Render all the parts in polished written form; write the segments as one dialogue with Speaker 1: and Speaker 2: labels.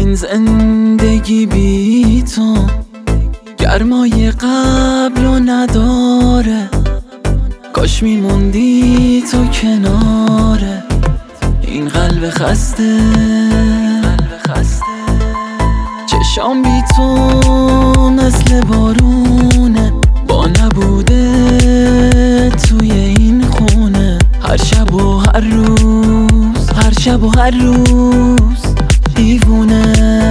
Speaker 1: این زندگی بی تو گرمای قبل و نداره، کاش میموندی تو کناره این قلب خسته. چشام بی تو مثل بارونه، با نبوده توی این خونه. هر شب و هر روز، هر شب و هر روز دیوونه.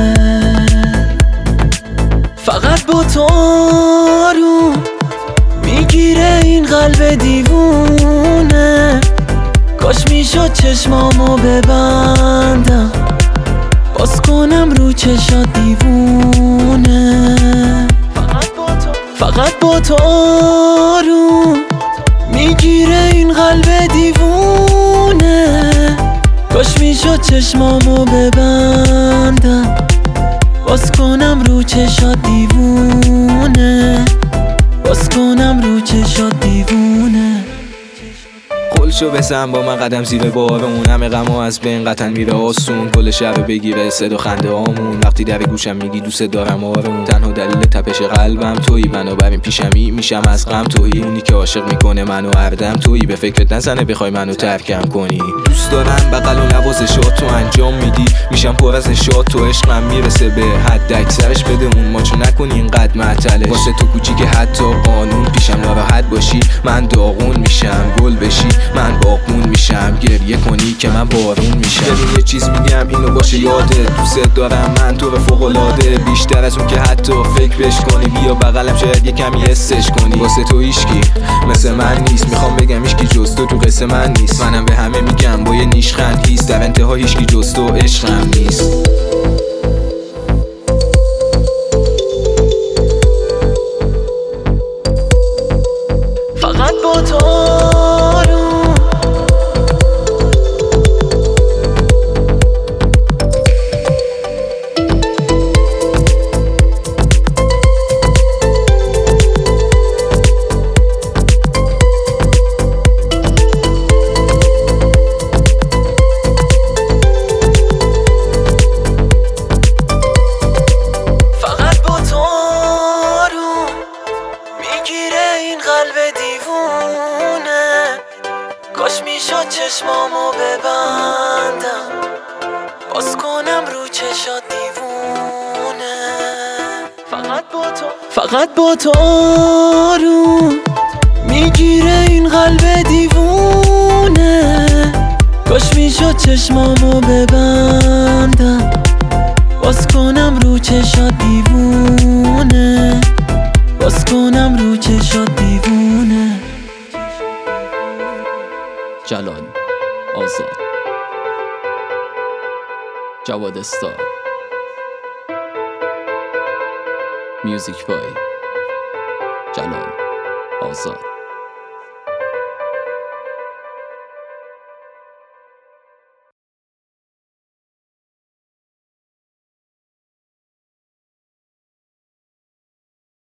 Speaker 1: فقط با تو رو میگیره این قلب دیوونه. کاش میشد چشمامو ببندم، باز کنم رو چشات دیوونه. فقط با تو رو میگیره این قلب دیوونه. کاش میشد چشمامو ببندم، باز کنم رو چشات دیوونه. باز کنم رو چشات دیوونه.
Speaker 2: قولشو بزن با من قدم زیر بارمون، همه غمو از بین قطعا میره آسون. کل شب بگیره صدا خنده هامون، وقتی در گوشم میگی دوست دارم آروم. تنها دلیل تپش قلبم تویی، بنابراین پیشمی میشم از غم تویی. اونی که عاشق میکنه منو هردم تویی، به فکرت نزنه بخوای منو ترکم کنی. دوست دارم بغل و نوازشات تو انجام میدی، میشم پر از نشاط تو عشقم میرسه به حد. اکثرش بده اون ماچو نکنی اینقدر معطلش، واسه تو کوچیک حتی قانون پیشم ناراحت باشی من داغون میشم. گل بشی من باغبون میشم، گریه کنی که من بارون میشم. یه چیز میگم اینو باشه یادت، دوست دارم من تو رو فوق‌العاده، بیشتر از اون که حتی فکرش کنی. بیا بغلم شاید یه کمی حسش کنی. واسه تو هیچکی مثل من نیست، میخوام بگم هیچکی جز تو قصه من نیست. منم به همه میگم با یه نیشخند هیست، در انتها هیچکی جز تو عشقم نیست.
Speaker 1: فقط با تو قلب دیوونه. کاش میشد چشمامو ببندم، باز کنم رو چشات دیوونه. فقط با تو رو میگیره این قلب دیوونه. کاش میشد چشمامو ببندم، باز کنم رو چشات دیوونه. باز کنم رو چشات دیوونه.
Speaker 3: جلال آزاد، جواد استار، میوزیک بای جلال آزاد.